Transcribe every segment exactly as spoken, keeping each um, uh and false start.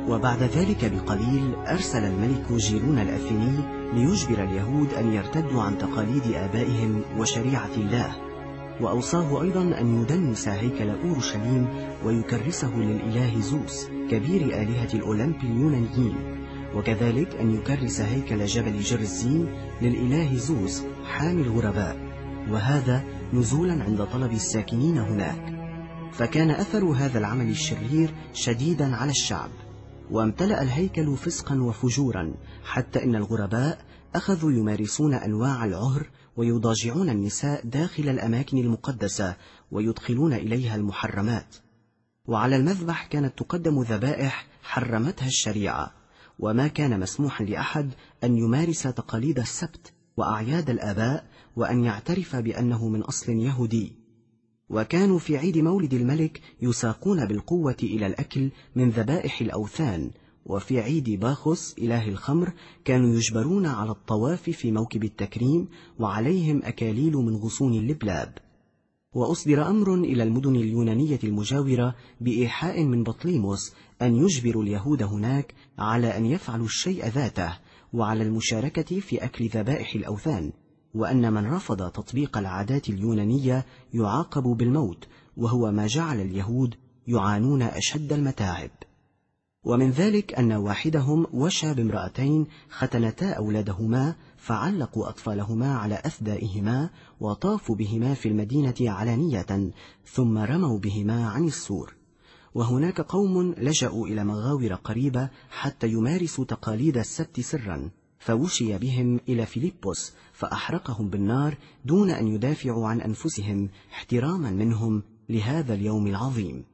وبعد ذلك بقليل أرسل الملك جيرون الأثيني ليجبر اليهود أن يرتدوا عن تقاليد آبائهم وشريعة الله، وأوصاه أيضا أن يدنس هيكل أورشليم ويكرسه للإله زوس كبير آلهة الأولمب اليونانيين، وكذلك أن يكرس هيكل جبل جرزين للإله زوس حامي الغرباء، وهذا نزولا عند طلب الساكنين هناك. فكان أثر هذا العمل الشرير شديدا على الشعب، وامتلأ الهيكل فسقا وفجورا، حتى إن الغرباء أخذوا يمارسون أنواع العهر ويضاجعون النساء داخل الأماكن المقدسة ويدخلون إليها المحرمات. وعلى المذبح كانت تقدم ذبائح حرمتها الشريعة، وما كان مسموحا لأحد أن يمارس تقاليد السبت وأعياد الآباء وأن يعترف بأنه من أصل يهودي. وكانوا في عيد مولد الملك يساقون بالقوة إلى الأكل من ذبائح الأوثان، وفي عيد باخوس إله الخمر كانوا يجبرون على الطواف في موكب التكريم وعليهم أكاليل من غصون اللبلاب. وأصدر أمر إلى المدن اليونانية المجاورة بإيحاء من بطليموس أن يجبروا اليهود هناك على أن يفعلوا الشيء ذاته وعلى المشاركة في أكل ذبائح الأوثان، وأن من رفض تطبيق العادات اليونانية يعاقب بالموت، وهو ما جعل اليهود يعانون أشد المتاعب. ومن ذلك أن واحدهم وشى بامرأتين ختنتا أولادهما، فعلقوا أطفالهما على أثدائهما وطافوا بهما في المدينة علانية، ثم رموا بهما عن السور. وهناك قوم لجأوا إلى مغاور قريبة حتى يمارسوا تقاليد السبت سرا، فوشي بهم إلى فيلبس فأحرقهم بالنار دون أن يدافعوا عن أنفسهم احتراما منهم لهذا اليوم العظيم.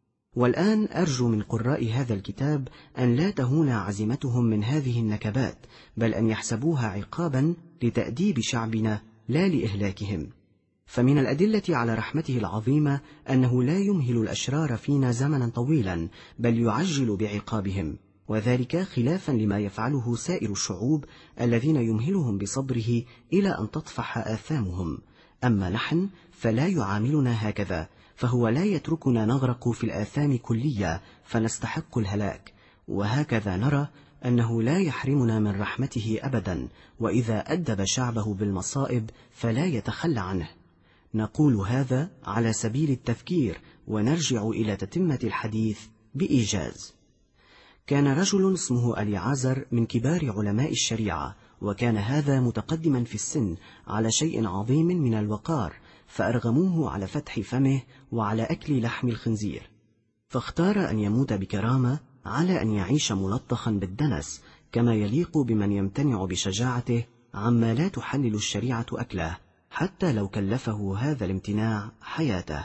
والآن أرجو من قراء هذا الكتاب أن لا تهون عزيمتهم من هذه النكبات، بل أن يحسبوها عقابا لتأديب شعبنا لا لإهلاكهم. فمن الأدلة على رحمته العظيمة أنه لا يمهل الأشرار فينا زمنا طويلا، بل يعجل بعقابهم، وذلك خلافا لما يفعله سائر الشعوب الذين يمهلهم بصبره إلى أن تطفح آثامهم. أما نحن فلا يعاملنا هكذا، فهو لا يتركنا نغرق في الآثام كلية فنستحق الهلاك، وهكذا نرى أنه لا يحرمنا من رحمته أبدا، وإذا أدب شعبه بالمصائب فلا يتخلى عنه. نقول هذا على سبيل التذكير، ونرجع إلى تتمة الحديث بإيجاز. كان رجل اسمه أليعازر من كبار علماء الشريعة، وكان هذا متقدما في السن على شيء عظيم من الوقار، فأرغموه على فتح فمه وعلى أكل لحم الخنزير، فاختار أن يموت بكرامة على أن يعيش ملطخا بالدنس كما يليق بمن يمتنع بشجاعته عما لا تحلل الشريعة أكله، حتى لو كلفه هذا الامتناع حياته.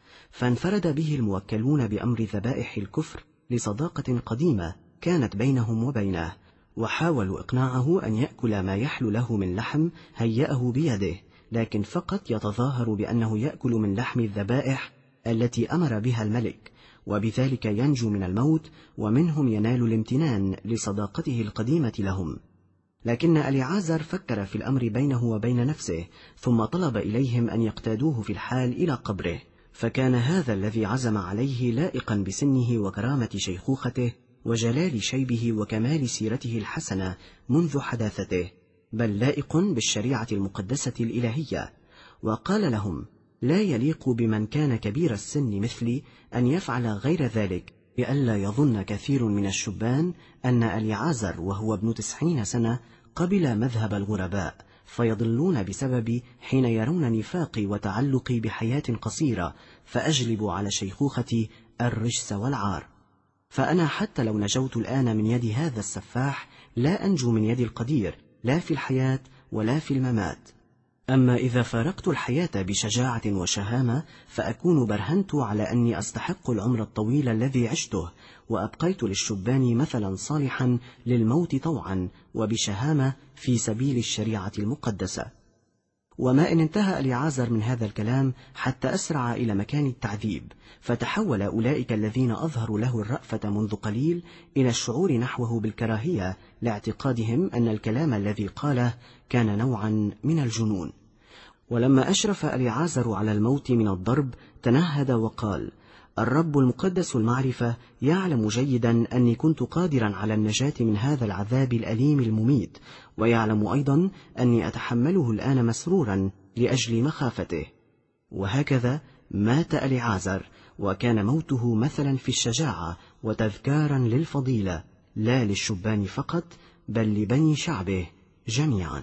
فانفرد به الموكلون بأمر ذبائح الكفر لصداقة قديمة كانت بينهم وبينه، وحاولوا إقناعه أن يأكل ما يحل له من لحم هيأه بيده، لكن فقط يتظاهر بأنه يأكل من لحم الذبائح التي أمر بها الملك، وبذلك ينجو من الموت، ومنهم ينال الامتنان لصداقته القديمة لهم. لكن أليعازر فكر في الأمر بينه وبين نفسه، ثم طلب إليهم أن يقتادوه في الحال إلى قبره، فكان هذا الذي عزم عليه لائقا بسنه وكرامة شيخوخته وجلال شيبه وكمال سيرته الحسنة منذ حداثته، بل لائق بالشريعة المقدسة الإلهية. وقال لهم: لا يليق بمن كان كبير السن مثلي أن يفعل غير ذلك، لئلا يظن كثير من الشبان أن أليعازر وهو ابن تسعين سنة قبل مذهب الغرباء، فيضلون بسببي حين يرون نفاقي وتعلقي بحياة قصيرة، فأجلب على شيخوختي الرجس والعار. فأنا حتى لو نجوت الآن من يد هذا السفاح لا أنجو من يد القدير، لا في الحياة ولا في الممات. أما إذا فارقت الحياة بشجاعة وشهامة فأكون برهنت على أني أستحق العمر الطويل الذي عشته، وأبقيت للشبان مثلا صالحا للموت طوعا وبشهامة في سبيل الشريعة المقدسة. وما إن انتهى أليعازر من هذا الكلام حتى أسرع إلى مكان التعذيب، فتحول أولئك الذين أظهروا له الرأفة منذ قليل إلى الشعور نحوه بالكراهية، لاعتقادهم أن الكلام الذي قاله كان نوعا من الجنون. ولما أشرف أليعازر على الموت من الضرب تنهد وقال: الرب المقدس المعرفة يعلم جيدا أني كنت قادرا على النجاة من هذا العذاب الأليم المميت، ويعلم أيضا أني أتحمله الآن مسرورا لأجل مخافته. وهكذا مات أليعازر، وكان موته مثلا في الشجاعة وتذكارا للفضيلة، لا للشبان فقط بل لبني شعبه جميعا.